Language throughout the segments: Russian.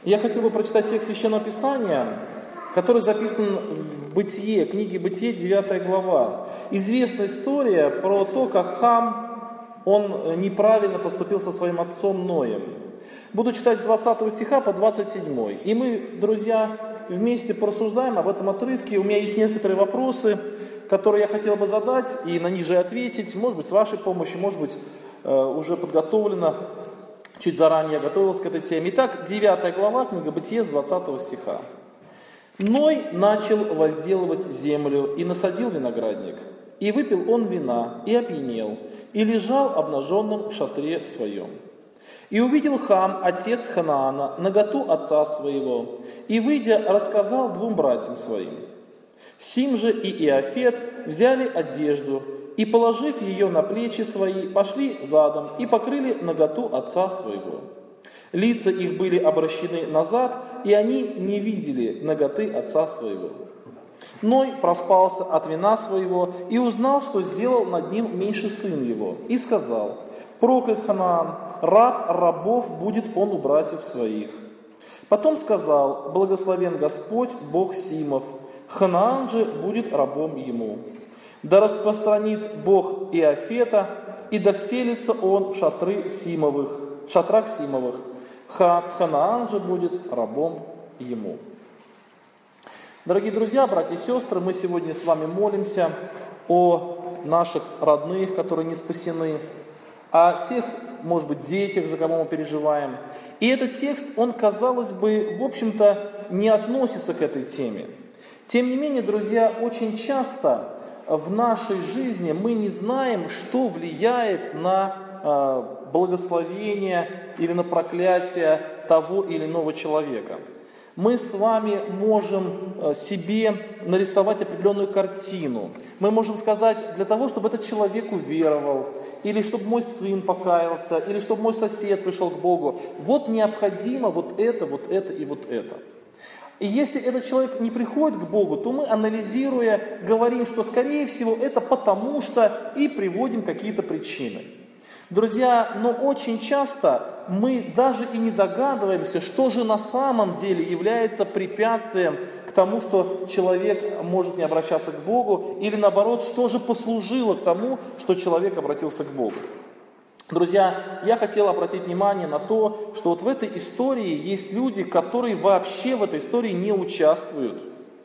Я хотел бы прочитать текст Священного Писания, который записан в Бытие, книге Бытие, 9 глава. Известная история про то, как Хам, он неправильно поступил со своим отцом Ноем. Буду читать с 20 стиха по 27. И мы, друзья, вместе порассуждаем об этом отрывке. У меня есть некоторые вопросы, которые я хотел бы задать и на них же ответить. Может быть, с вашей помощью, может быть, уже подготовлено. Чуть заранее готовился к этой теме. Итак, 9 глава, книга Бытие, с 20 стиха. «Ной начал возделывать землю и насадил виноградник. И выпил он вина, и опьянел, и лежал обнаженным в шатре своем. И увидел Хам, отец Ханаана, наготу отца своего, и, выйдя, рассказал двум братьям своим. Сим же и Иофет взяли одежду, и, положив ее на плечи свои, пошли задом и покрыли наготу отца своего. Лица их были обращены назад, и они не видели наготы отца своего. Ной проспался от вина своего и узнал, что сделал над ним меньший сын его, и сказал: проклят Ханаан, раб рабов будет он у братьев своих. Потом сказал: благословен Господь, Бог Симов, Ханаан же будет рабом ему. Да распространит Бог Иофета, и да вселится он в шатрах Симовых. Ханаан же будет рабом ему». Дорогие друзья, братья и сестры, мы сегодня с вами молимся о наших родных, которые не спасены, о тех, может быть, детях, за кого мы переживаем. И этот текст, он, казалось бы, в общем-то, не относится к этой теме. Тем не менее, друзья, очень часто в нашей жизни мы не знаем, что влияет на благословение или на проклятие того или иного человека. Мы с вами можем себе нарисовать определенную картину. Мы можем сказать, для того, чтобы этот человек уверовал, или чтобы мой сын покаялся, или чтобы мой сосед пришел к Богу, вот необходимо вот это и вот это. И если этот человек не приходит к Богу, то мы, анализируя, говорим, что, скорее всего, это потому что, и приводим какие-то причины. Друзья, но очень часто мы даже и не догадываемся, что же на самом деле является препятствием к тому, что человек может не обращаться к Богу, или наоборот, что же послужило к тому, что человек обратился к Богу. Друзья, я хотел обратить внимание на то, что вот в этой истории есть люди, которые вообще в этой истории не участвуют.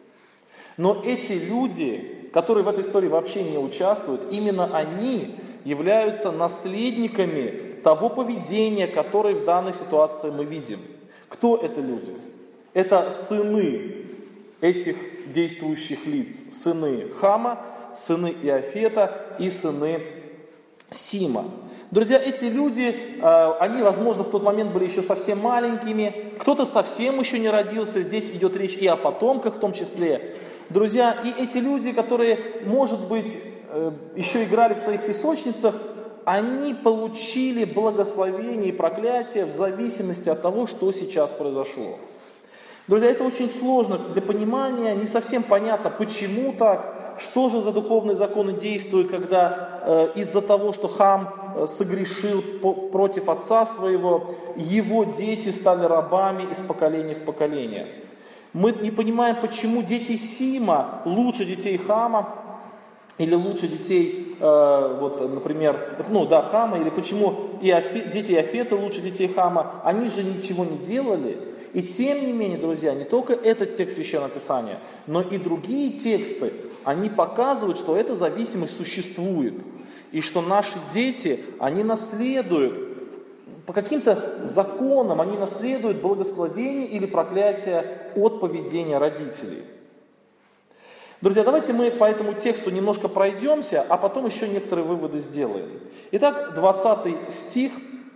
Но эти люди, которые в этой истории вообще не участвуют, именно они являются наследниками того поведения, которое в данной ситуации мы видим. Кто это люди? Это сыны этих действующих лиц. Сыны Хама, сыны Иофета и сыны Сима. Друзья, эти люди, они, возможно, в тот момент были еще совсем маленькими, кто-то совсем еще не родился, здесь идет речь и о потомках в том числе. Друзья, и эти люди, которые, может быть, еще играли в своих песочницах, они получили благословение и проклятие в зависимости от того, что сейчас произошло. Друзья, это очень сложно для понимания, не совсем понятно, почему так, что же за духовные законы действуют, когда из-за того, что Хам согрешил против отца своего, его дети стали рабами из поколения в поколение. Мы не понимаем, почему дети Сима лучше детей Хама, или лучше детей, например, Хама, или почему дети Иофета лучше детей Хама, они же ничего не делали. И тем не менее, друзья, не только этот текст Священного Писания, но и другие тексты, они показывают, что эта зависимость существует. И что наши дети, они наследуют, по каким-то законам, они наследуют благословение или проклятие от поведения родителей. Друзья, давайте мы по этому тексту немножко пройдемся, а потом еще некоторые выводы сделаем. Итак, 22 стих,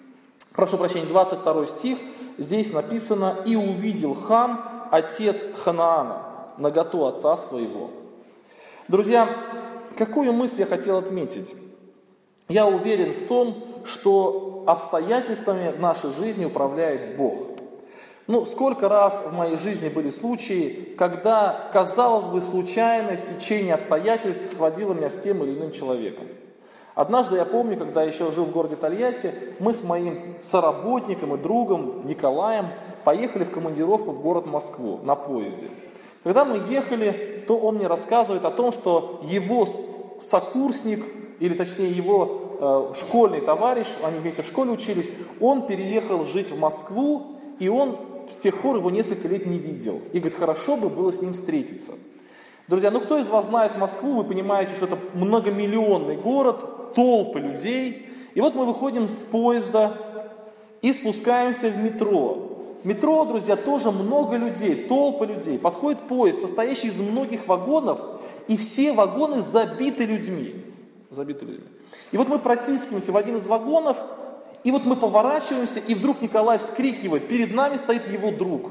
здесь написано: «И увидел Хам, отец Ханаана, наготу отца своего». Друзья, какую мысль я хотел отметить? Я уверен в том, что обстоятельствами в нашей жизни управляет Бог. Сколько раз в моей жизни были случаи, когда, казалось бы, случайность, течение обстоятельств сводило меня с тем или иным человеком. Однажды я помню, когда я еще жил в городе Тольятти, мы с моим соработником и другом Николаем поехали в командировку в город Москву на поезде. Когда мы ехали, то он мне рассказывает о том, что его сокурсник, или точнее его школьный товарищ, они вместе в школе учились, он переехал жить в Москву, и он с тех пор его несколько лет не видел. И говорит, хорошо бы было с ним встретиться. Друзья, ну кто из вас знает Москву, вы понимаете, что это многомиллионный город, толпы людей. И вот мы выходим с поезда и спускаемся в метро. Метро, друзья, тоже много людей, толпа людей. Подходит поезд, состоящий из многих вагонов, и все вагоны забиты людьми. И вот мы протискиваемся в один из вагонов, и вот мы поворачиваемся, и вдруг Николай вскрикивает, перед нами стоит его друг,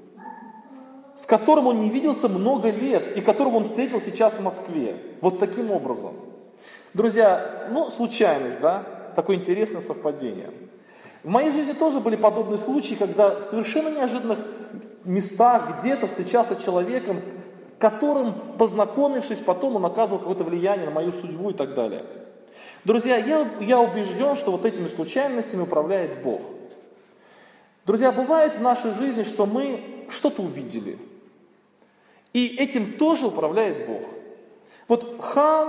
с которым он не виделся много лет, и которого он встретил сейчас в Москве. Вот таким образом. Друзья, случайность, да? Такое интересное совпадение. В моей жизни тоже были подобные случаи, когда в совершенно неожиданных местах где-то встречался с человеком, которым, познакомившись, потом он оказывал какое-то влияние на мою судьбу и так далее. Друзья, я убежден, что вот этими случайностями управляет Бог. Друзья, бывает в нашей жизни, что мы что-то увидели, и этим тоже управляет Бог. Вот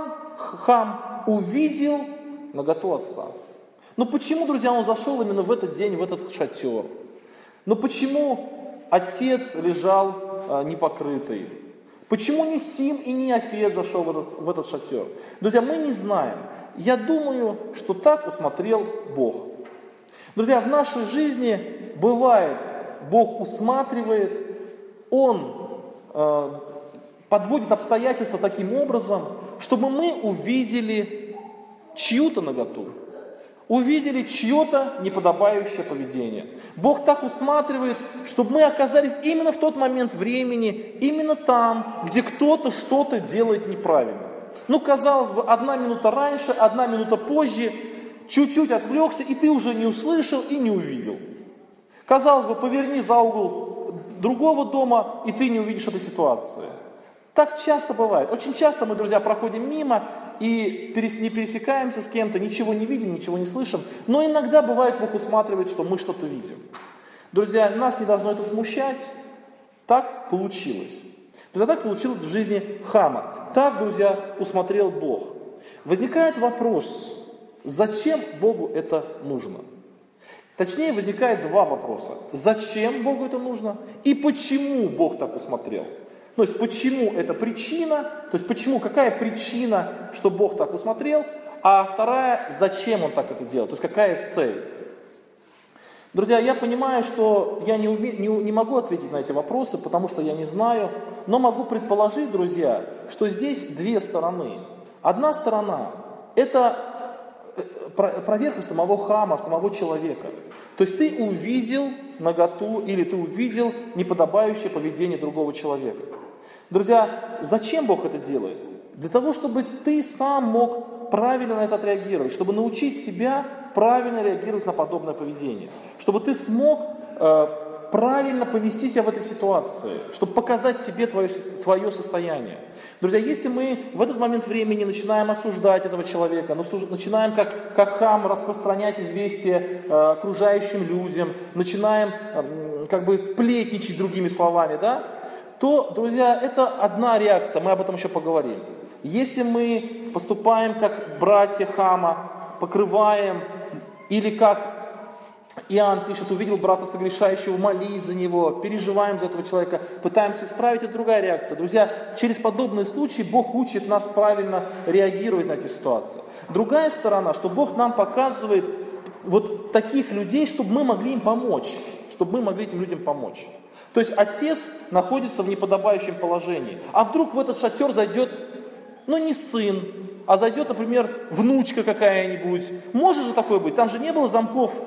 Хам увидел наготу отца. Но почему, друзья, он зашел именно в этот день, в этот шатер? Но почему отец лежал непокрытый? Почему не Сим и не Афет зашел в этот шатер? Друзья, мы не знаем. Я думаю, что так усмотрел Бог. Друзья, в нашей жизни бывает, Бог усматривает, Он подводит обстоятельства таким образом, чтобы мы увидели чью-то наготу. Увидели чье-то неподобающее поведение. Бог так усматривает, чтобы мы оказались именно в тот момент времени, именно там, где кто-то что-то делает неправильно. Казалось бы, 1 минута раньше, 1 минута позже, чуть-чуть отвлекся, и ты уже не услышал и не увидел. Казалось бы, поверни за угол другого дома, и ты не увидишь этой ситуации. Так часто бывает. Очень часто мы, друзья, проходим мимо и не пересекаемся с кем-то, ничего не видим, ничего не слышим. Но иногда бывает, Бог усматривает, что мы что-то видим. Друзья, нас не должно это смущать. Так получилось. Друзья, так получилось в жизни Хама. Так, друзья, усмотрел Бог. Возникает вопрос, зачем Богу это нужно? Точнее, возникает 2 вопроса. Зачем Богу это нужно? И почему Бог так усмотрел? То есть, почему это причина, то есть, какая причина, что Бог так усмотрел, а вторая, зачем Он так это делал, то есть, какая цель. Друзья, я понимаю, что я не могу ответить на эти вопросы, потому что я не знаю, но могу предположить, друзья, что здесь 2 стороны. Одна сторона – это проверка самого Хама, самого человека. То есть, ты увидел наготу или ты увидел неподобающее поведение другого человека. Друзья, зачем Бог это делает? Для того, чтобы ты сам мог правильно на это отреагировать, чтобы научить тебя правильно реагировать на подобное поведение, чтобы ты смог правильно повести себя в этой ситуации, чтобы показать тебе твое состояние. Друзья, если мы в этот момент времени начинаем осуждать этого человека, начинаем как Хам распространять известия окружающим людям, начинаем сплетничать другими словами, да, то, друзья, это одна реакция, мы об этом еще поговорим. Если мы поступаем как братья Хама, покрываем, или как Иоанн пишет, увидел брата согрешающего, молись за него, переживаем за этого человека, пытаемся исправить, это другая реакция. Друзья, через подобные случаи Бог учит нас правильно реагировать на эти ситуации. Другая сторона, что Бог нам показывает вот таких людей, чтобы мы могли им помочь, чтобы мы могли этим людям помочь. То есть отец находится в неподобающем положении. А вдруг в этот шатер зайдет, не сын, а зайдет, например, внучка какая-нибудь. Может же такое быть? Там же не было замков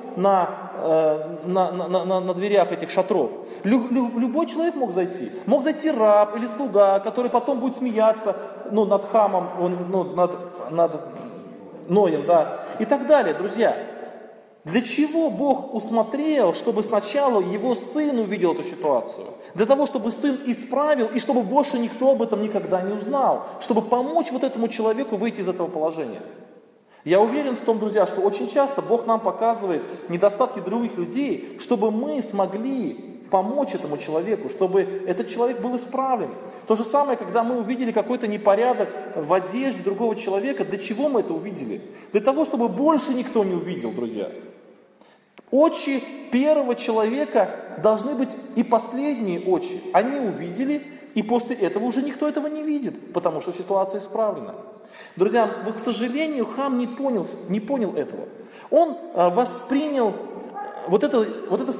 на дверях этих шатров. Любой человек мог зайти. Мог зайти раб или слуга, который потом будет смеяться над Хамом, над Ноем, да, и так далее, друзья. Для чего Бог усмотрел, чтобы сначала его сын увидел эту ситуацию? Для того, чтобы сын исправил, и чтобы больше никто об этом никогда не узнал. Чтобы помочь вот этому человеку выйти из этого положения. Я уверен в том, друзья, что очень часто Бог нам показывает недостатки других людей, чтобы мы смогли помочь этому человеку, чтобы этот человек был исправлен. То же самое, когда мы увидели какой-то непорядок в одежде другого человека, для чего мы это увидели? Для того, чтобы больше никто не увидел, друзья. Очи первого человека должны быть и последние очи. Они увидели, и после этого уже никто этого не видит, потому что ситуация исправлена. Друзья, к сожалению, Хам не понял этого. Он воспринял вот это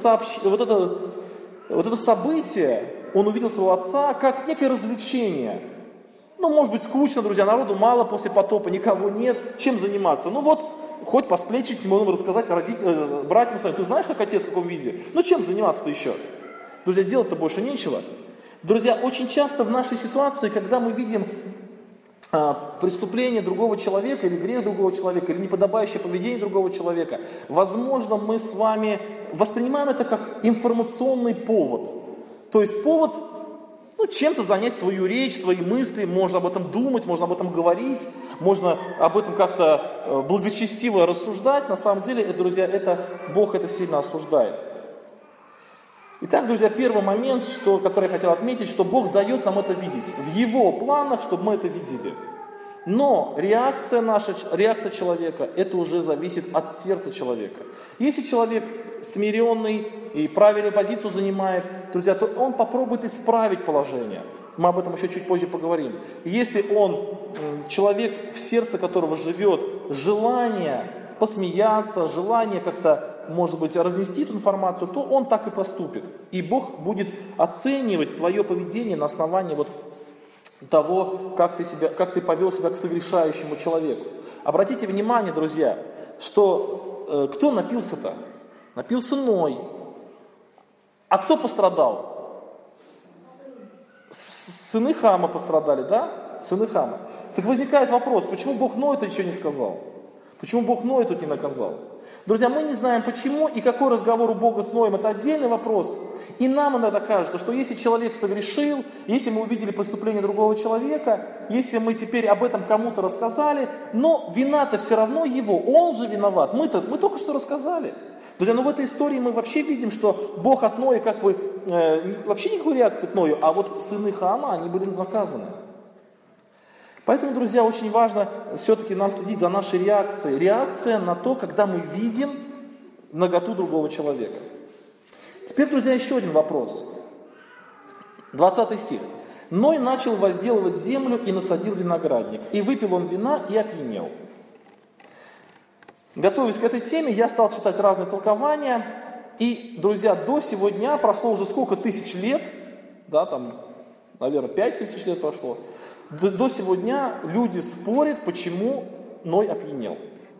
событие, он увидел своего отца как некое развлечение. Ну, может быть, скучно, друзья, народу мало после потопа, никого нет, чем заниматься? Ну вот, хоть посплечить, можно рассказать братьям своим, ты знаешь, как отец в каком виде? Ну, чем заниматься-то еще? Друзья, делать-то больше нечего. Друзья, очень часто в нашей ситуации, когда мы видим преступление другого человека, или грех другого человека, или неподобающее поведение другого человека, возможно, мы с вами воспринимаем это как информационный повод. То есть повод, чем-то занять свою речь, свои мысли, можно об этом думать, можно об этом говорить, можно об этом как-то благочестиво рассуждать. На самом деле, друзья, Бог это сильно осуждает. Итак, друзья, первый момент, который я хотел отметить, что Бог дает нам это видеть. В Его планах, чтобы мы это видели. Но реакция человека, это уже зависит от сердца человека. Если человек смиренный и правильную позицию занимает, друзья, то он попробует исправить положение. Мы об этом еще чуть позже поговорим. Если человек, в сердце которого живет желание посмеяться, желание как-то, может быть, разнести эту информацию, то он так и поступит. И Бог будет оценивать твое поведение на основании того, как ты повел себя к согрешающему человеку. Обратите внимание, друзья, что кто напился-то? Напился Ной. А кто пострадал? Сыны Хама пострадали, да? Сыны Хама. Так возникает вопрос, почему Бог Ною-то еще не сказал? Почему Бог Ноя тут не наказал? Друзья, мы не знаем почему и какой разговор у Бога с Ноем, это отдельный вопрос. И нам иногда кажется, что если человек согрешил, если мы увидели преступление другого человека, если мы теперь об этом кому-то рассказали, но вина-то все равно его, он же виноват. Мы только что рассказали. Друзья, в этой истории мы вообще видим, что Бог от Ноя вообще никакой реакции к Ною, а вот сыны Хама, они были наказаны. Поэтому, друзья, очень важно все-таки нам следить за нашей реакцией. Реакция на то, когда мы видим наготу другого человека. Теперь, друзья, еще один вопрос. 20 стих. «Ной начал возделывать землю и насадил виноградник, и выпил он вина и опьянел». Готовясь к этой теме, я стал читать разные толкования. И, друзья, до сего дня прошло уже сколько тысяч лет, наверное, 5000 лет прошло. До сего дня люди спорят, почему Ной опьянел.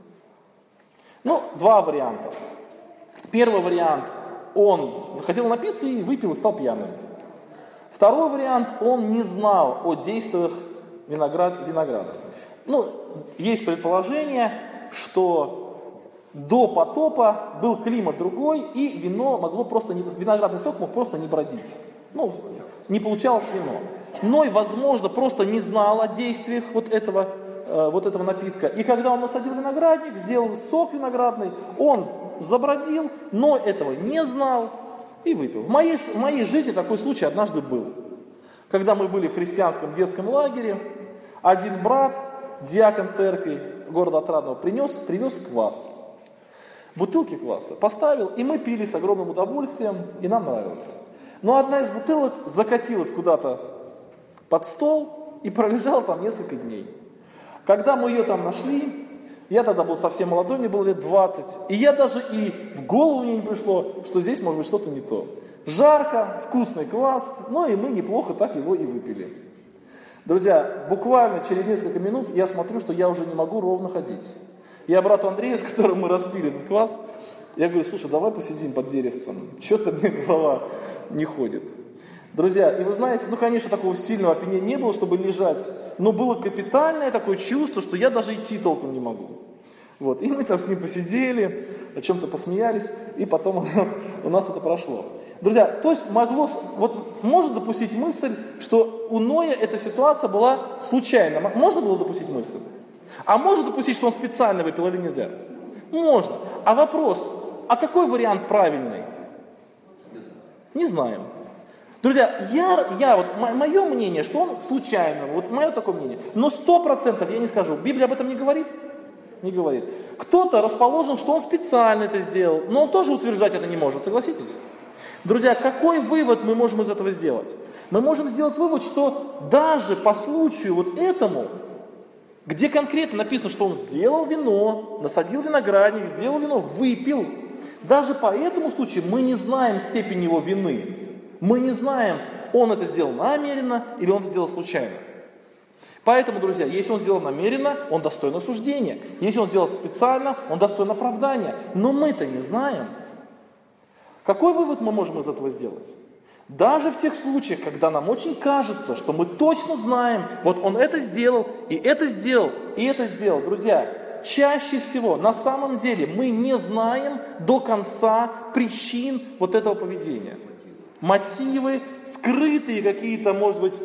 Два варианта. Первый вариант, он хотел напиться и выпил, и стал пьяным. Второй вариант, он не знал о действиях винограда. Есть предположение, что до потопа был климат другой, и виноградный сок мог просто не бродить. Не получалось вино. Ной, возможно, просто не знал о действиях этого напитка. И когда он насадил виноградник, сделал сок виноградный, он забродил, но этого не знал и выпил. В моей жизни такой случай однажды был. Когда мы были в христианском детском лагере, один брат, диакон церкви города Отрадного, привез квас. Бутылки кваса поставил, и мы пили с огромным удовольствием, и нам нравилось. Но одна из бутылок закатилась куда-то под стол и пролежала там несколько дней. Когда мы ее там нашли, я тогда был совсем молодой, мне было лет 20, и я даже в голову мне не пришло, что здесь может быть что-то не то. Жарко, вкусный квас, и мы неплохо так его и выпили. Друзья, буквально через несколько минут я смотрю, что я уже не могу ровно ходить. Я брату Андрею, с которым мы распили этот квас, я говорю: слушай, давай посидим под деревцем, что-то мне голова не ходит. Друзья, и вы знаете, конечно, такого сильного опьянения не было, чтобы лежать, но было капитальное такое чувство, что я даже идти толком не могу. И мы там с ним посидели, о чем-то посмеялись, и потом у нас это прошло. Друзья, то есть можно допустить мысль, что у Ноя эта ситуация была случайна. Можно было допустить мысль? А можно допустить, что он специально выпил или нельзя? Можно. А вопрос, а какой вариант правильный? Не знаем. Друзья, мое мнение, что он случайно, вот мое такое мнение, но 100% я не скажу. Библия об этом не говорит? Не говорит. Кто-то расположен, что он специально это сделал, но он тоже утверждать это не может, согласитесь? Друзья, какой вывод мы можем из этого сделать? Мы можем сделать вывод, что даже по случаю вот этому, где конкретно написано, что он сделал вино, насадил виноградник, сделал вино, выпил, даже по этому случаю мы не знаем степень его вины. Мы не знаем, он это сделал намеренно или он это сделал случайно. Поэтому, друзья, если он сделал намеренно, он достоин осуждения. Если он сделал специально, он достоин оправдания. Но мы-то не знаем. Какой вывод мы можем из этого сделать? Даже в тех случаях, когда нам очень кажется, что мы точно знаем, вот он это сделал, и это сделал, и это сделал. Друзья, чаще всего, на самом деле, мы не знаем до конца причин вот этого поведения. Мотивы, скрытые какие-то, может быть,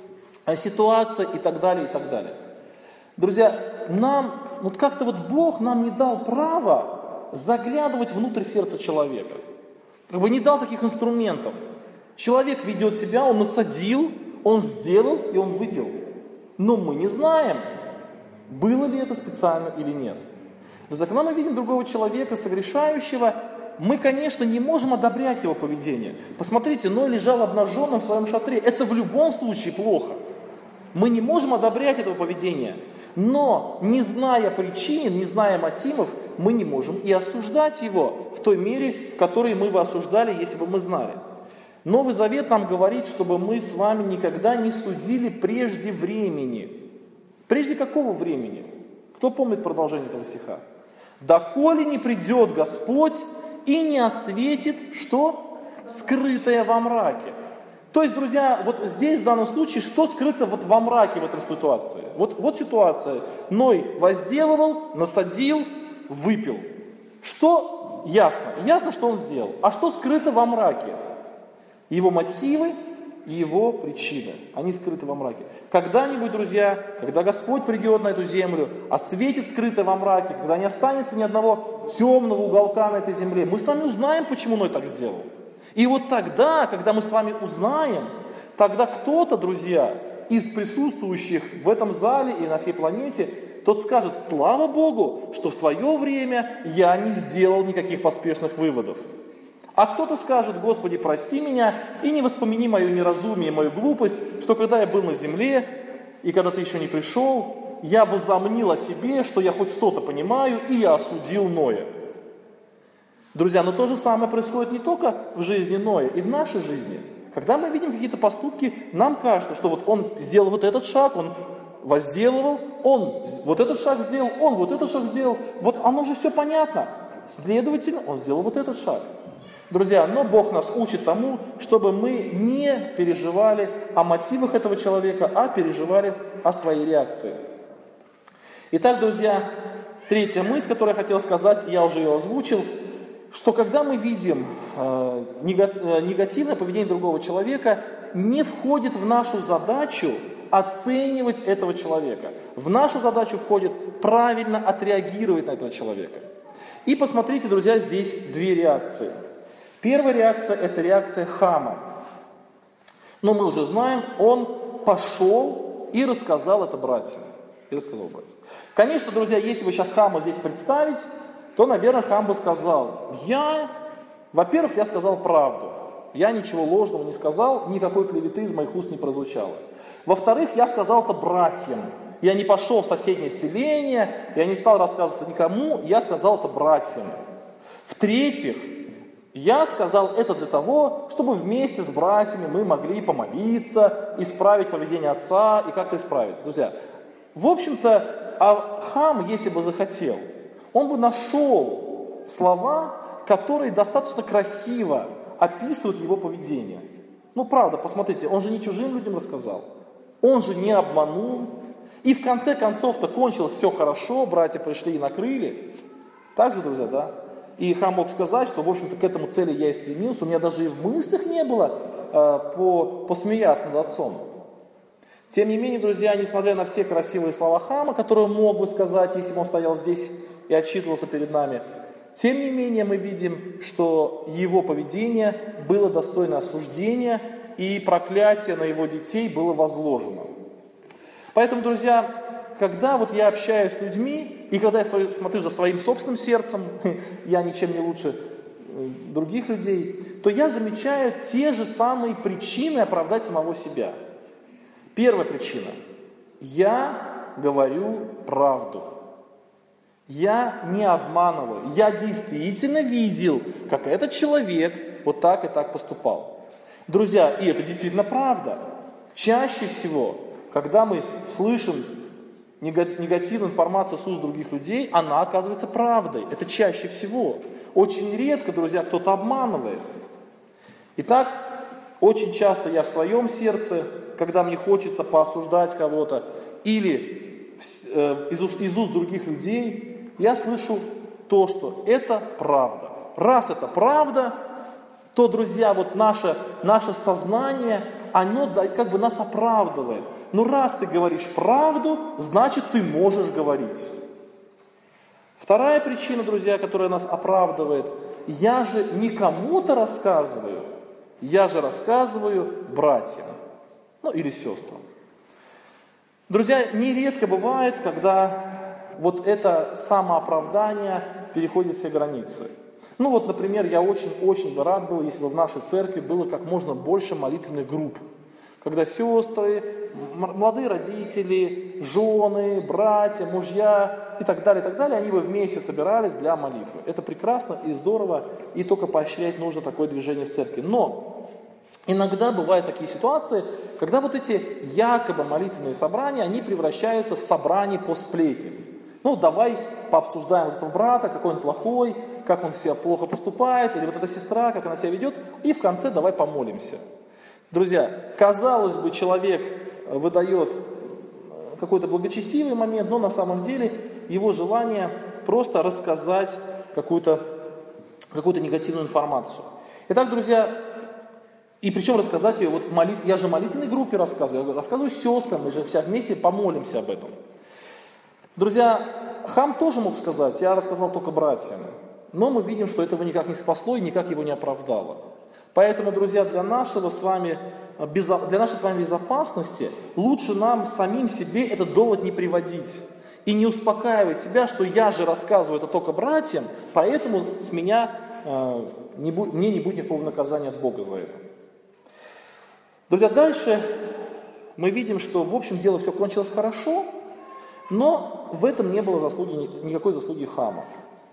ситуации и так далее, и так далее. Друзья, как-то Бог нам не дал права заглядывать внутрь сердца человека. Не дал таких инструментов. Человек ведет себя, он насадил, он сделал и он выпил. Но мы не знаем, было ли это специально или нет. Друзья, когда мы видим другого человека, согрешающего, мы, конечно, не можем одобрять его поведение. Посмотрите, Ной лежал обнаженным в своем шатре. Это в любом случае плохо. Мы не можем одобрять этого поведения. Но, не зная причин, не зная мотивов, мы не можем и осуждать его в той мере, в которой мы бы осуждали, если бы мы знали. Новый Завет нам говорит, чтобы мы с вами никогда не судили прежде времени. Прежде какого времени? Кто помнит продолжение этого стиха? «Доколе не придет Господь и не осветит, что? Скрытое во мраке». То есть, друзья, вот здесь в данном случае, что скрыто во мраке в этой ситуации? Вот ситуация. Ной возделывал, насадил, выпил. Что ясно? Ясно, что он сделал. А что скрыто во мраке? Его мотивы и его причины. Они скрыты во мраке. Когда-нибудь, друзья, когда Господь придет на эту землю, осветит скрытое во мраке, когда не останется ни одного темного уголка на этой земле, мы с вами узнаем, почему Ной так сделал. И вот тогда, когда мы с вами узнаем, тогда кто-то, друзья, из присутствующих в этом зале и на всей планете, тот скажет: слава Богу, что в свое время я не сделал никаких поспешных выводов. А кто-то скажет: Господи, прости меня и не воспомини мое неразумие, мою глупость, что когда я был на земле и когда ты еще не пришел, я возомнил о себе, что я хоть что-то понимаю, и я осудил Ноя. Друзья, но то же самое происходит не только в жизни Ноя, и в нашей жизни. Когда мы видим какие-то поступки, нам кажется, что вот он сделал вот этот шаг, он возделывал, он вот этот шаг сделал, он вот этот шаг сделал. Вот оно же все понятно. Следовательно, он сделал вот этот шаг. Друзья, но Бог нас учит тому, чтобы мы не переживали о мотивах этого человека, а переживали о своей реакции. Итак, друзья, третья мысль, которую я хотел сказать, я уже ее озвучил, что когда мы видим негативное поведение другого человека, не входит в нашу задачу оценивать этого человека. В нашу задачу входит правильно отреагировать на этого человека. И посмотрите, друзья, здесь две реакции. Первая реакция – это реакция Хама. Но мы уже знаем, он пошел и рассказал это братьям. Конечно, друзья, если бы сейчас Хама здесь представить, то, наверное, Хам бы сказал: во-первых, я сказал правду. Я ничего ложного не сказал, никакой клеветы из моих уст не прозвучало. Во-вторых, я сказал это братьям. Я не пошел в соседнее селение, я не стал рассказывать это никому, я сказал это братьям. В-третьих, я сказал это для того, чтобы вместе с братьями мы могли помолиться, исправить поведение отца и как-то исправить. Друзья, в общем-то, Хам, если бы захотел, он бы нашел слова, которые достаточно красиво описывают его поведение. Правда, посмотрите, он же не чужим людям рассказал, он же не обманул, и в конце концов-то кончилось все хорошо, братья пришли и накрыли. Так же, друзья, да? И Хам мог сказать, что, в общем-то, к этому цели я и стремился, у меня даже и в мыслях не было посмеяться над отцом. Тем не менее, друзья, несмотря на все красивые слова Хама, которые он мог бы сказать, если бы он стоял здесь и отчитывался перед нами, Тем не менее, мы видим, что его поведение было достойно осуждения, и проклятие на его детей было возложено. Поэтому, друзья, когда вот я общаюсь с людьми, и когда я смотрю за своим собственным сердцем, я ничем не лучше других людей, то я замечаю те же самые причины оправдать самого себя. Первая причина. Я говорю правду. Я не обманываю. Я действительно видел, как этот человек вот так и так поступал. Друзья, и это действительно правда. Чаще всего, когда мы слышим негативную информацию с уст других людей, она оказывается правдой. Это чаще всего. Очень редко, друзья, кто-то обманывает. Итак, очень часто я в своем сердце, когда мне хочется поосуждать кого-то, или из уст других людей, я слышу то, что это правда. Раз это правда, то, друзья, вот наше сознание, оно как бы нас оправдывает. Но раз ты говоришь правду, значит ты можешь говорить. Вторая причина, друзья, которая нас оправдывает, я же не кому-то рассказываю, я же рассказываю братьям, или сестрам. Друзья, нередко бывает, когда вот это самооправдание переходит все границы. Например, я очень-очень бы рад был, если бы в нашей церкви было как можно больше молитвенных групп. Когда сестры, молодые родители, жены, братья, мужья и так далее, они бы вместе собирались для молитвы. Это прекрасно и здорово, и только поощрять нужно такое движение в церкви. Но иногда бывают такие ситуации, когда вот эти якобы молитвенные собрания, они превращаются в собрание по сплетням. Давай пообсуждаем вот этого брата, какой он плохой, как он себя плохо поступает, или вот эта сестра, как она себя ведет, и в конце давай помолимся. Друзья, казалось бы, человек выдает какой-то благочестивый момент, но на самом деле его желание просто рассказать какую-то негативную информацию. Итак, друзья, и причем рассказать ее, я же в молитвенной группе рассказываю сестрам, мы же все вместе помолимся об этом. Друзья, Хам тоже мог сказать, я рассказал только братьям, но мы видим, что этого никак не спасло и никак его не оправдало. Поэтому, друзья, для нашей с вами безопасности лучше нам самим себе этот довод не приводить и не успокаивать себя, что я же рассказываю это только братьям, поэтому мне не будет никакого наказания от Бога за это. Друзья, дальше мы видим, что в общем дело все кончилось хорошо, но в этом не было никакой заслуги Хама.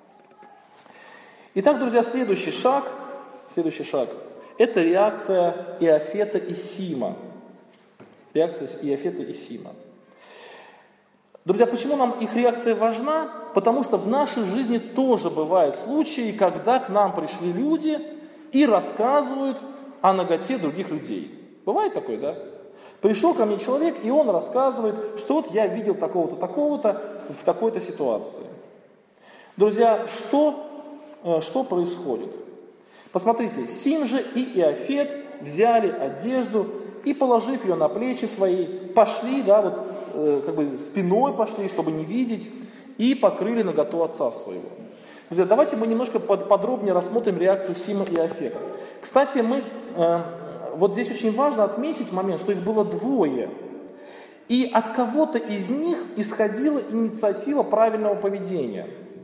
Итак, друзья, следующий шаг – это реакция Иофета и Сима. Реакция Иофета и Сима. Друзья, почему нам их реакция важна? Потому что в нашей жизни тоже бывают случаи, когда к нам пришли люди и рассказывают о наготе других людей. Бывает такое, да? Пришел ко мне человек, и он рассказывает, что вот я видел такого-то, такого-то в такой-то ситуации. Друзья, что происходит? Посмотрите, Сим же и Иофет взяли одежду и, положив ее на плечи свои, пошли, спиной пошли, чтобы не видеть, и покрыли наготу отца своего. Друзья, давайте мы немножко подробнее рассмотрим реакцию Сима и Иофета. Кстати, вот здесь очень важно отметить момент, что их было двое. И от кого-то из них исходила инициатива правильного поведения.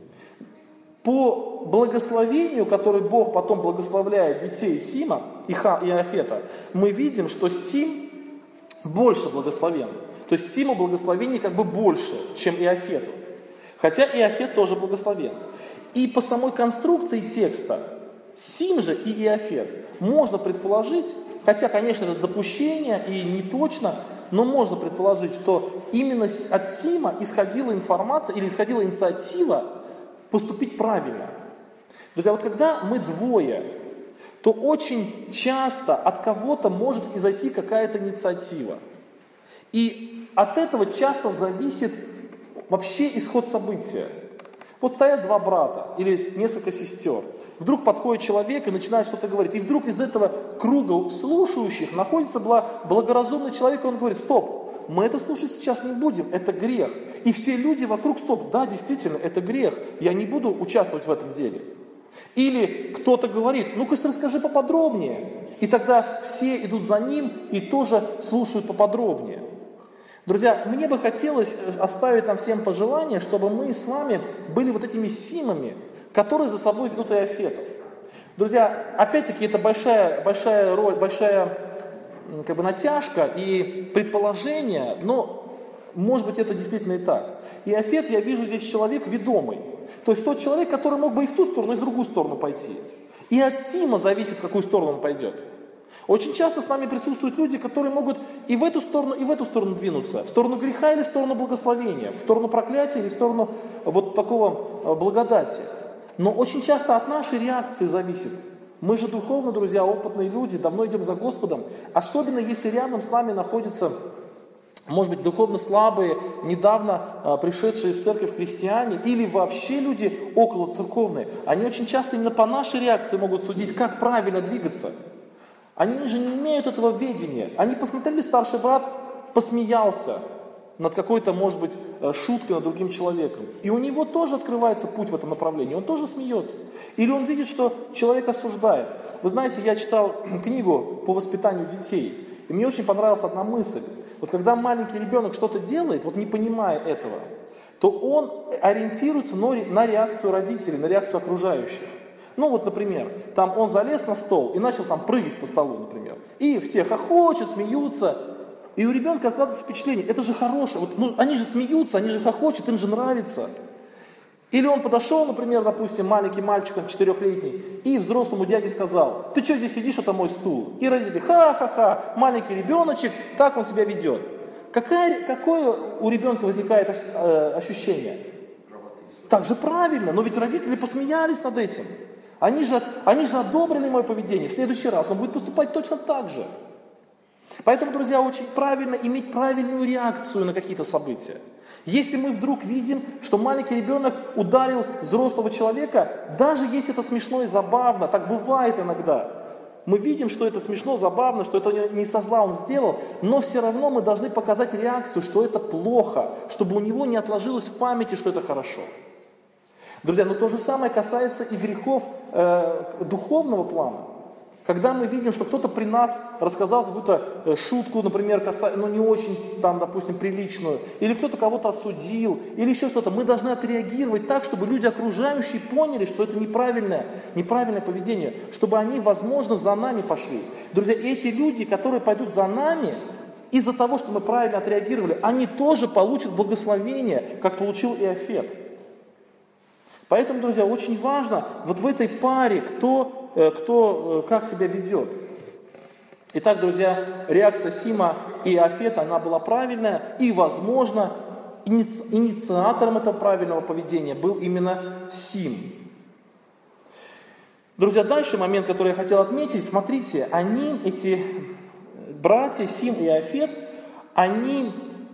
По благословению, которое Бог потом благословляет детей Сима и Иофета, мы видим, что Сим больше благословен. То есть Симу благословений как бы больше, чем Иофету. Хотя Иофет тоже благословен. И по самой конструкции текста Сим же и Иофет можно предположить, хотя, конечно, это допущение и не точно, но можно предположить, что именно от Сима исходила информация или исходила инициатива поступить правильно. Друзья, вот когда мы двое, то очень часто от кого-то может изойти какая-то инициатива. И от этого часто зависит вообще исход события. Вот стоят два брата или несколько сестер. Вдруг подходит человек и начинает что-то говорить. И вдруг из этого круга слушающих находится благоразумный человек, и он говорит: стоп, мы это слушать сейчас не будем, это грех. И все люди вокруг, стоп, да, действительно, это грех, я не буду участвовать в этом деле. Или кто-то говорит, ну-ка расскажи поподробнее. И тогда все идут за ним и тоже слушают поподробнее. Друзья, мне бы хотелось оставить нам всем пожелание, чтобы мы с вами были вот этими Симами, которые за собой ведут иофетов. Друзья, опять-таки это большая роль, большая натяжка и предположение, но может быть это действительно и так. Иофет, я вижу здесь человек ведомый. То есть тот человек, который мог бы и в ту сторону, и в другую сторону пойти. И от Сима зависит, в какую сторону он пойдет. Очень часто с нами присутствуют люди, которые могут и в эту сторону двинуться, в сторону греха или в сторону благословения, в сторону проклятия или в сторону вот такого благодати. Но очень часто от нашей реакции зависит. Мы же духовно, друзья, опытные люди, давно идем за Господом, особенно если рядом с нами находятся, может быть, духовно слабые, недавно пришедшие в церковь христиане или вообще люди околоцерковные. Они очень часто именно по нашей реакции могут судить, как правильно двигаться. Они же не имеют этого ведения. Они посмотрели, старший брат посмеялся над какой-то, может быть, шуткой над другим человеком. И у него тоже открывается путь в этом направлении, он тоже смеется. Или он видит, что человек осуждает. Вы знаете, я читал книгу по воспитанию детей, и мне очень понравилась одна мысль. Вот когда маленький ребенок что-то делает, вот не понимая этого, то он ориентируется на реакцию родителей, на реакцию окружающих. Ну вот, например, там он залез на стол и начал там прыгать по столу, например. И все хохочут, смеются. И у ребенка откладывается впечатление, это же хорошее. Вот, они же смеются, они же хохочут, им же нравится. Или он подошел, например, допустим, маленький мальчик, 4-летний, и взрослому дяде сказал, ты что здесь сидишь, это мой стул. И родители, ха-ха-ха, маленький ребеночек, так он себя ведет. Какое у ребенка возникает ощущение? Так же правильно, но ведь родители посмеялись над этим. Они же одобрили мое поведение. В следующий раз он будет поступать точно так же. Поэтому, друзья, очень правильно иметь правильную реакцию на какие-то события. Если мы вдруг видим, что маленький ребенок ударил взрослого человека, даже если это смешно и забавно, так бывает иногда, мы видим, что это смешно, забавно, что это не со зла он сделал, но все равно мы должны показать реакцию, что это плохо, чтобы у него не отложилось в памяти, что это хорошо. Друзья, но то же самое касается и грехов духовного плана. Когда мы видим, что кто-то при нас рассказал какую-то шутку, например, не очень, там, допустим, приличную, или кто-то кого-то осудил, или еще что-то, мы должны отреагировать так, чтобы люди окружающие поняли, что это неправильное поведение, чтобы они, возможно, за нами пошли. Друзья, эти люди, которые пойдут за нами, из-за того, что мы правильно отреагировали, они тоже получат благословение, как получил Иофет. Поэтому, друзья, очень важно вот в этой паре, кто как себя ведет. Итак, друзья, реакция Сима и Иофета, она была правильная, и, возможно, инициатором этого правильного поведения был именно Сим. Друзья, дальше момент, который я хотел отметить, смотрите, эти братья Сим и Иофет, они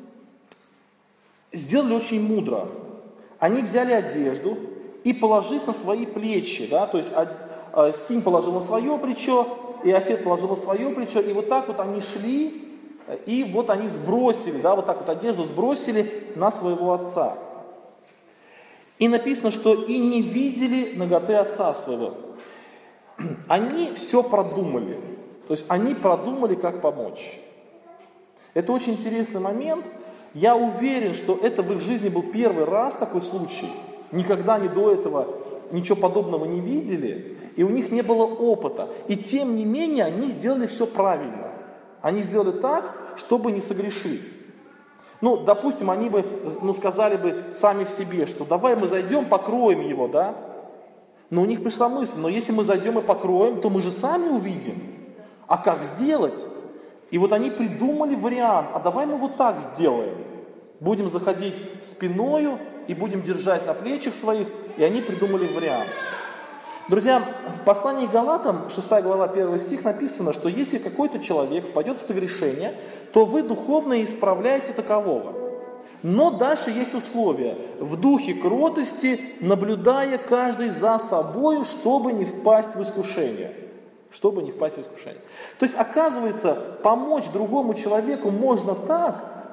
сделали очень мудро. Они взяли одежду и, положив на свои плечи, да, то есть Сим положил на свое плечо, Иофет положил на свое плечо, и вот так вот они шли, и вот они сбросили, да, вот так вот одежду сбросили на своего отца. И написано, что и не видели наготы отца своего. Они все продумали, то есть они продумали, как помочь. Это очень интересный момент. Я уверен, что это в их жизни был первый раз такой случай. Никогда они до этого ничего подобного не видели, и у них не было опыта. И тем не менее, они сделали все правильно. Они сделали так, чтобы не согрешить. Допустим, они бы, сказали бы сами в себе, что давай мы зайдем, покроем его, да? Но у них пришла мысль, но если мы зайдем и покроем, то мы же сами увидим. А как сделать? И вот они придумали вариант, а давай мы вот так сделаем. Будем заходить спиною и будем держать на плечах своих, и они придумали вариант. Друзья, в послании к Галатам, 6 глава, 1 стих написано, что если какой-то человек впадет в согрешение, то вы духовно исправляете такового. Но дальше есть условия. В духе кротости, наблюдая каждый за собою, чтобы не впасть в искушение. Чтобы не впасть в искушение. То есть, оказывается, помочь другому человеку можно так,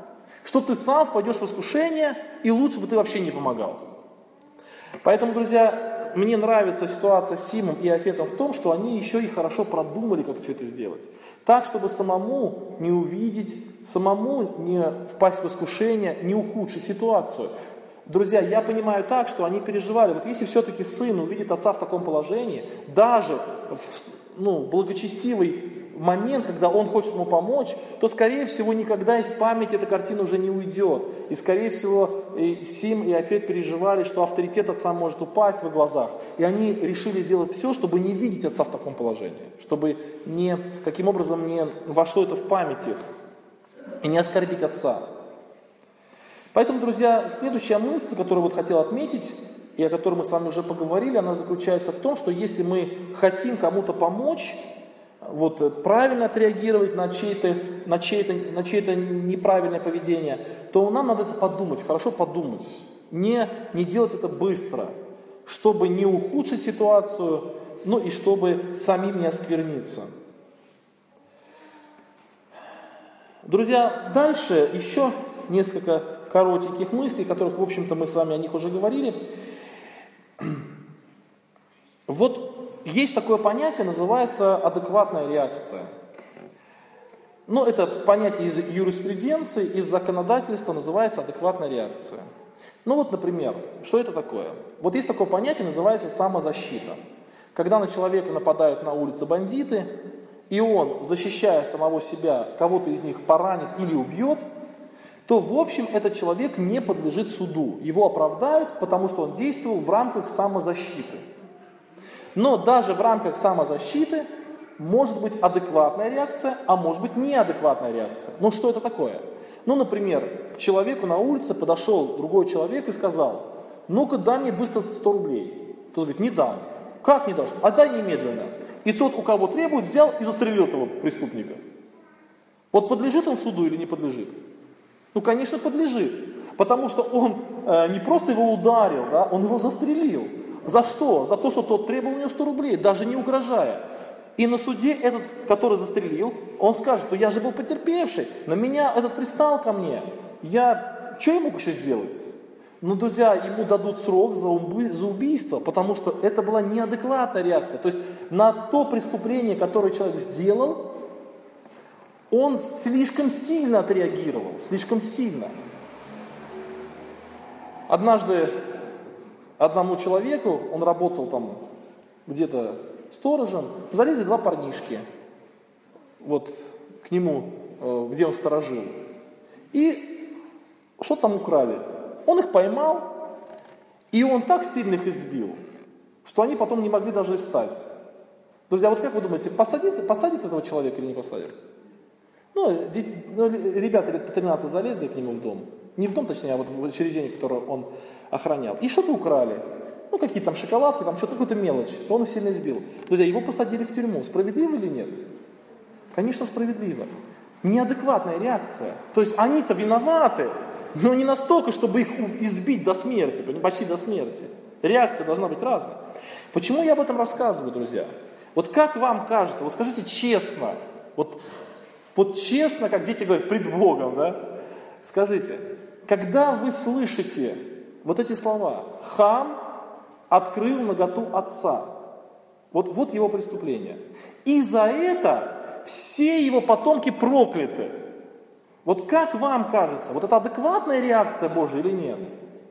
что ты сам впадешь в искушение, и лучше бы ты вообще не помогал. Поэтому, друзья, мне нравится ситуация с Симом и Иофетом в том, что они еще и хорошо продумали, как все это сделать. Так, чтобы самому не увидеть, самому не впасть в искушение, не ухудшить ситуацию. Друзья, я понимаю так, что они переживали. Вот если все-таки сын увидит отца в таком положении, даже в благочестивый момент, когда он хочет ему помочь, то, скорее всего, никогда из памяти эта картина уже не уйдет. И, скорее всего, Сим и Иофет переживали, что авторитет отца может упасть в их глазах. И они решили сделать все, чтобы не видеть отца в таком положении. Чтобы каким образом не вошло это в память их. И не оскорбить отца. Поэтому, друзья, следующая мысль, которую хотел отметить, и о которой мы с вами уже поговорили, она заключается в том, что если мы хотим кому-то помочь, правильно отреагировать на чье-то неправильное поведение, то нам надо это подумать, хорошо подумать. Не делать это быстро, чтобы не ухудшить ситуацию, и чтобы самим не оскверниться. Друзья, дальше еще несколько коротеньких мыслей, которых, в общем-то, мы с вами о них уже говорили. Есть такое понятие, называется адекватная реакция. Это понятие из юриспруденции, из законодательства называется адекватная реакция. Например, что это такое? Есть такое понятие, называется самозащита. Когда на человека нападают на улице бандиты, и он, защищая самого себя, кого-то из них поранит или убьет, то, в общем, этот человек не подлежит суду. Его оправдают, потому что он действовал в рамках самозащиты. Но даже в рамках самозащиты может быть адекватная реакция, а может быть неадекватная реакция. Что это такое? Например, к человеку на улице подошел другой человек и сказал: ну-ка, дай мне быстро 100 рублей. Тот говорит: не дам. Как не дашь? Отдай немедленно. И тот, у кого требует, взял и застрелил этого преступника. Подлежит он суду или не подлежит? Конечно, подлежит. Потому что он не просто его ударил, он его застрелил. За что? За то, что тот требовал у него 100 рублей, даже не угрожая. И на суде этот, который застрелил, он скажет: что я же был потерпевший, на меня этот пристал ко мне. Что я мог еще сделать? Друзья, ему дадут срок за убийство, потому что это была неадекватная реакция. То есть на то преступление, которое человек сделал, он слишком сильно отреагировал, слишком сильно. Однажды одному человеку, он работал там где-то сторожем, залезли 2 парнишки к нему, где он сторожил, и что там украли. Он их поймал, и он так сильно их избил, что они потом не могли даже встать. Друзья, как вы думаете, посадит этого человека или не посадит? Ребята лет по 13 залезли к нему в дом. Не в дом, точнее, а в учреждение, которое он охранял. И что-то украли. Какие там шоколадки, там что-то, какую-то мелочь. Он их сильно избил. Друзья, его посадили в тюрьму. Справедливо или нет? Конечно, справедливо. Неадекватная реакция. То есть они-то виноваты, но не настолько, чтобы их избить до смерти, почти до смерти. Реакция должна быть разная. Почему я об этом рассказываю, друзья? Как вам кажется, скажите честно, честно, как дети говорят, пред Богом, скажите, когда вы слышите эти слова: «Хам открыл наготу отца», вот его преступление, и за это все его потомки прокляты. Как вам кажется, это адекватная реакция Божия или нет?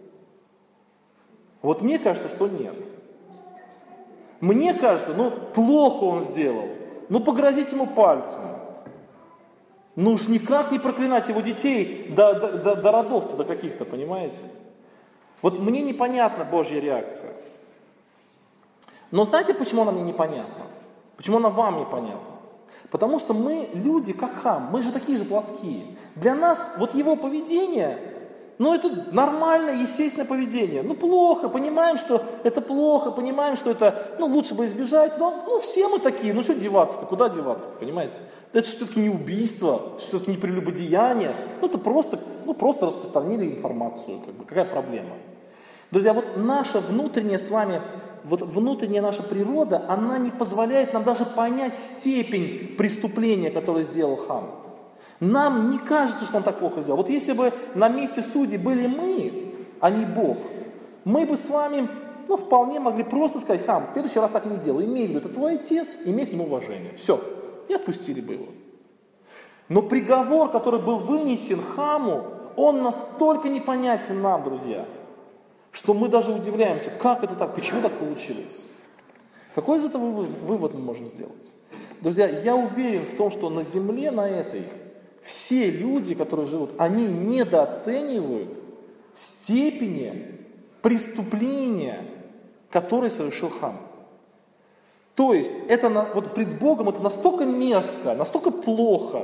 Мне кажется, что нет. Мне кажется, плохо он сделал, погрозить ему пальцем. Уж никак не проклинать его детей до родов-то, до каких-то, понимаете? Мне непонятна Божья реакция. Но знаете, почему она мне непонятна? Почему она вам непонятна? Потому что мы люди, как Хам, мы же такие же плотские. Для нас его поведение, это нормальное, естественное поведение. Плохо, понимаем, что это плохо, понимаем, что это, лучше бы избежать, но все мы такие, что деваться-то, куда деваться-то, понимаете? Это все-таки не убийство, все-таки не прелюбодеяние, это просто распространили информацию, какая проблема? Друзья, наша внутренняя с вами, внутренняя наша природа, она не позволяет нам даже понять степень преступления, которое сделал Хам. Нам не кажется, что он так плохо сделал. Вот если бы на месте судей были мы, а не Бог, мы бы с вами, вполне могли просто сказать: Хам, в следующий раз так не делай, имей в виду, это твой отец, имей к нему уважение. Все, и отпустили бы его. Но приговор, который был вынесен Хаму, он настолько непонятен нам, друзья, что мы даже удивляемся, как это так, почему так получилось. Какой из этого вывод мы можем сделать? Друзья, я уверен в том, что на земле, на этой, все люди, которые живут, они недооценивают степени преступления, которое совершил Хам. То есть, это вот пред Богом это настолько мерзко, настолько плохо,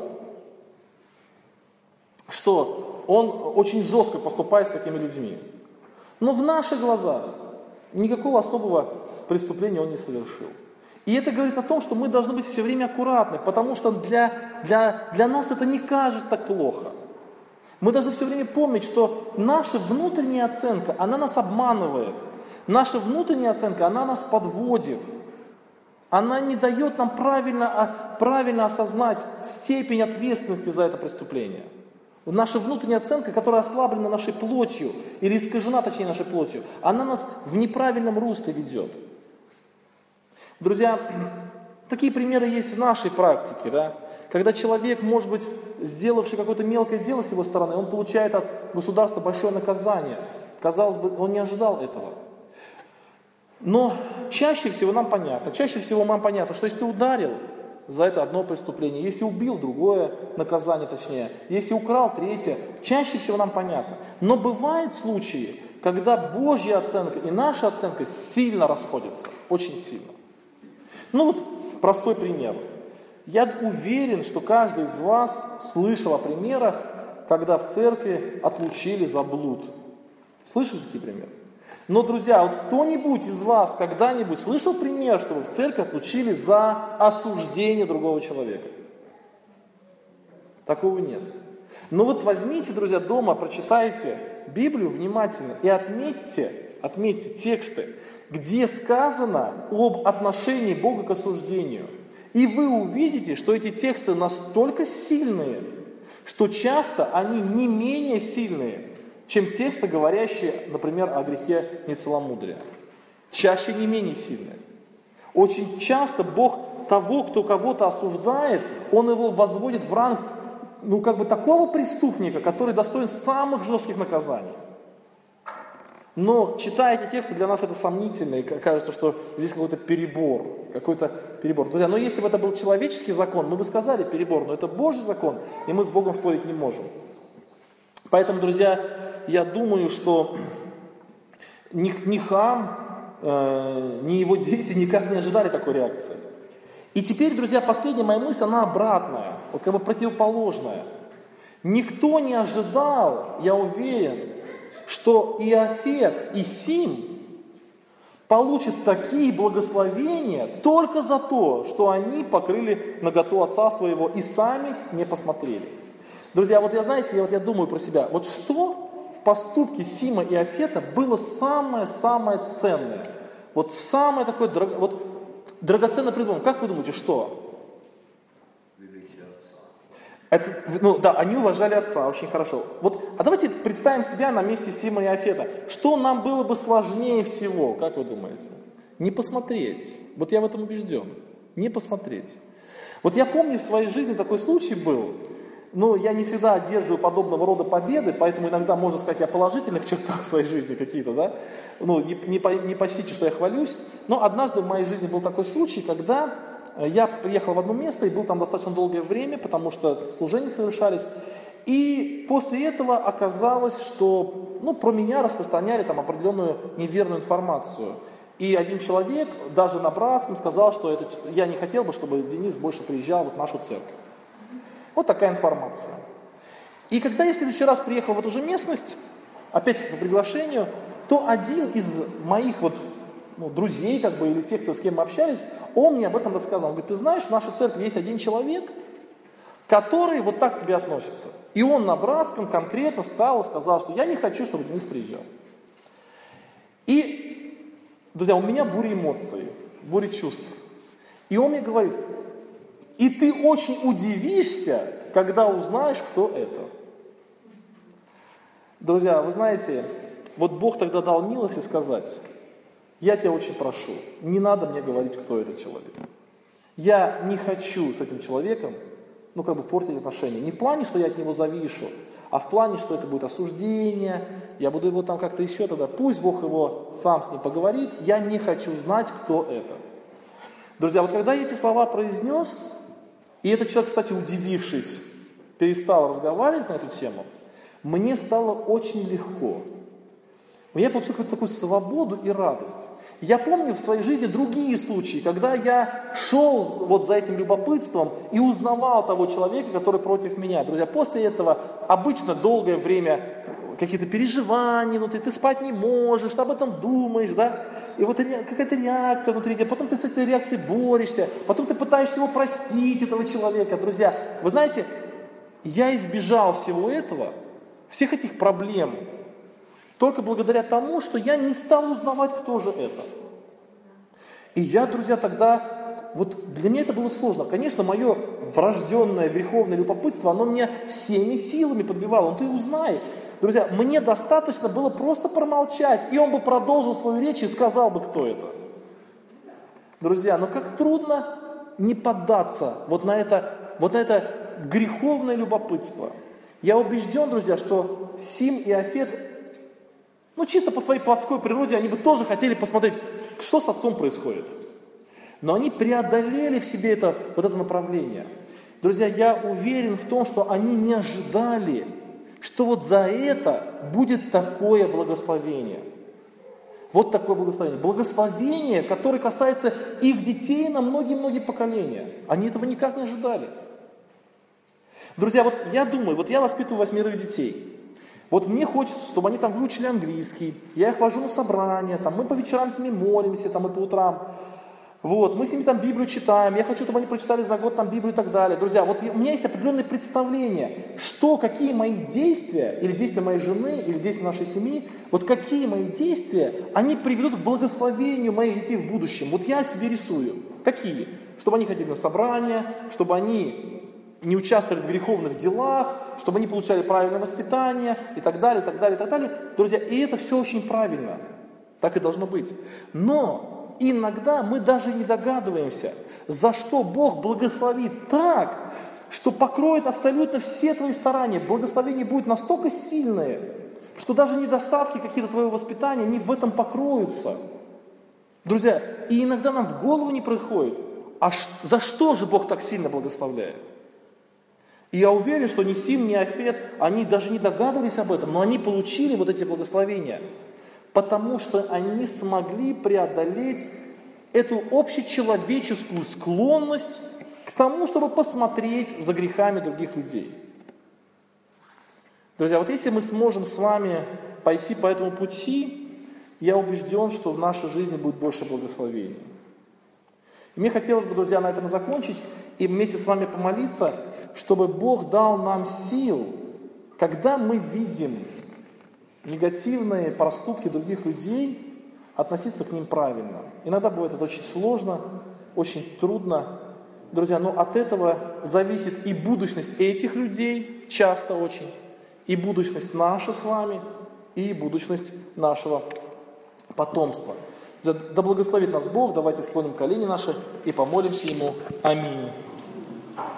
что он очень жестко поступает с такими людьми. Но в наших глазах никакого особого преступления он не совершил. И это говорит о том, что мы должны быть все время аккуратны, потому что для нас это не кажется так плохо. Мы должны все время помнить, что наша внутренняя оценка, она нас обманывает. Наша внутренняя оценка, она нас подводит. Она не дает нам правильно осознать степень ответственности за это преступление. Наша внутренняя оценка, которая ослаблена нашей плотью, или искажена, точнее, нашей плотью, она нас в неправильном русле ведет. Друзья, такие примеры есть в нашей практике, да? Когда человек, может быть, сделавший какое-то мелкое дело с его стороны, он получает от государства большое наказание. Казалось бы, он не ожидал этого. Но чаще всего нам понятно, что если ты ударил, за это одно преступление, если убил, другое наказание точнее, если украл, третье, чаще всего нам понятно. Но бывают случаи, когда Божья оценка и наша оценка сильно расходятся, очень сильно. Простой пример. Я уверен, что каждый из вас слышал о примерах, когда в церкви отлучили за блуд. Слышали такие примеры? Но, друзья, вот кто-нибудь из вас когда-нибудь слышал пример, чтобы в церкви отлучили за осуждение другого человека? Такого нет. Но вот возьмите, друзья, дома, прочитайте Библию внимательно и отметьте тексты, где сказано об отношении Бога к осуждению. И вы увидите, что эти тексты настолько сильные, что часто они не менее сильные, чем тексты, говорящие, например, о грехе нецеломудрия. Чаще не менее сильные. Очень часто Бог того, кто кого-то осуждает, Он его возводит в ранг, такого преступника, который достоин самых жестких наказаний. Но, читая эти тексты, для нас это сомнительно, и кажется, что здесь какой-то перебор. Друзья, но если бы это был человеческий закон, мы бы сказали перебор, но это Божий закон, и мы с Богом спорить не можем. Поэтому, друзья, я думаю, что ни Хам, ни его дети никак не ожидали такой реакции. И теперь, друзья, последняя моя мысль, она обратная, противоположная. Никто не ожидал, я уверен, что Иафет и Сим получат такие благословения только за то, что они покрыли наготу отца своего и сами не посмотрели. Друзья, я думаю про себя, что в поступке Сима и Иафета было самое-самое ценное, самое такое драгоценное предметом. Как вы думаете, что? Величие отца. Они уважали отца, очень хорошо. А давайте представим себя на месте Сима и Иафета. Что нам было бы сложнее всего, как вы думаете? Не посмотреть. Я в этом убежден. Не посмотреть. Я помню, в своей жизни такой случай был. Я не всегда одерживаю подобного рода победы, поэтому иногда можно сказать о положительных чертах в своей жизни какие-то, да? Не почтите, что я хвалюсь. Но однажды в моей жизни был такой случай, когда я приехал в одно место и был там достаточно долгое время, потому что служения совершались. И после этого оказалось, что про меня распространяли определенную неверную информацию. И один человек, даже на братском, сказал, что я не хотел бы, чтобы Денис больше приезжал в нашу церковь. Вот такая информация. И когда я в следующий раз приехал в эту же местность, опять-таки по приглашению, то один из моих друзей, или тех, с кем мы общались, он мне об этом рассказал. Он говорит: ты знаешь, в нашей церкви есть один человек, который так к тебе относится. И он на братском конкретно встал и сказал, что я не хочу, чтобы Денис приезжал. И, друзья, у меня буря эмоций, буря чувств. И он мне говорит, И ты очень удивишься, когда узнаешь, кто это. Друзья, вы знаете, вот Бог тогда дал милость и сказать: я тебя очень прошу, не надо мне говорить, кто этот человек. Я не хочу с этим человеком, портить отношения. Не в плане, что я от него завишу, а в плане, что это будет осуждение, я буду его там как-то еще тогда. Пусть Бог его сам с ним поговорит, я не хочу знать, кто это. Друзья, вот когда я эти слова произнес, и этот человек, кстати, удивившись, перестал разговаривать на эту тему, мне стало очень легко. Я получил какую-то такую свободу и радость. Я помню в своей жизни другие случаи, когда я шел вот за этим любопытством и узнавал того человека, который против меня. Друзья, после этого обычно долгое время какие-то переживания внутри, ты спать не можешь, ты об этом думаешь, да? И вот какая-то реакция внутри тебя, потом ты с этой реакцией борешься, потом ты пытаешься его простить, этого человека. Друзья, вы знаете, я избежал всего этого, всех этих проблем, только благодаря тому, что я не стал узнавать, кто же это. И я, друзья, тогда, вот для меня это было сложно. Конечно, мое врожденное греховное любопытство, оно меня всеми силами подбивало. Ты узнай. Друзья, мне достаточно было просто промолчать, и он бы продолжил свою речь и сказал бы, кто это. Друзья, но как трудно не поддаться вот на это греховное любопытство. Я убежден, друзья, что Сим и Афет, чисто по своей плотской природе, они бы тоже хотели посмотреть, что с отцом происходит. Но они преодолели в себе это направление. Друзья, я уверен в том, что они не ожидали, что вот за это будет такое благословение. Вот такое благословение. Благословение, которое касается их детей на многие-многие поколения. Они этого никак не ожидали. Друзья, вот я думаю, вот я воспитываю 8 детей. Вот мне хочется, чтобы они там выучили английский. Я их вожу на собрания, мы по вечерам с ними молимся, и по утрам. Вот, мы с ними там Библию читаем. Я хочу, чтобы они прочитали за год Библию и так далее. Друзья, вот у меня есть определенное представление, какие мои действия, или действия моей жены, или действия нашей семьи, вот какие мои действия, они приведут к благословению моих детей в будущем. Вот я себе рисую. Какие? Чтобы они ходили на собрания, чтобы они не участвовали в греховных делах, чтобы они получали правильное воспитание и так далее, и так далее, и так далее. Друзья, и это все очень правильно. Так и должно быть. Но иногда мы даже не догадываемся, за что Бог благословит так, что покроет абсолютно все твои старания. Благословение будет настолько сильное, что даже недостатки какие-то твоего воспитания, они в этом покроются. Друзья, и иногда нам в голову не приходит, за что же Бог так сильно благословляет? И я уверен, что ни Сим, ни Афет, они даже не догадывались об этом, но они получили вот эти благословения, потому что они смогли преодолеть эту общечеловеческую склонность к тому, чтобы посмотреть за грехами других людей. Друзья, вот если мы сможем с вами пойти по этому пути, я убежден, что в нашей жизни будет больше благословений. И мне хотелось бы, друзья, на этом закончить и вместе с вами помолиться, чтобы Бог дал нам сил, когда мы видим негативные проступки других людей, относиться к ним правильно. Иногда бывает это очень сложно, очень трудно. Друзья, но от этого зависит и будущность этих людей, часто очень, и будущность наша с вами, и будущность нашего потомства. Да благословит нас Бог, давайте склоним колени наши и помолимся Ему. Аминь.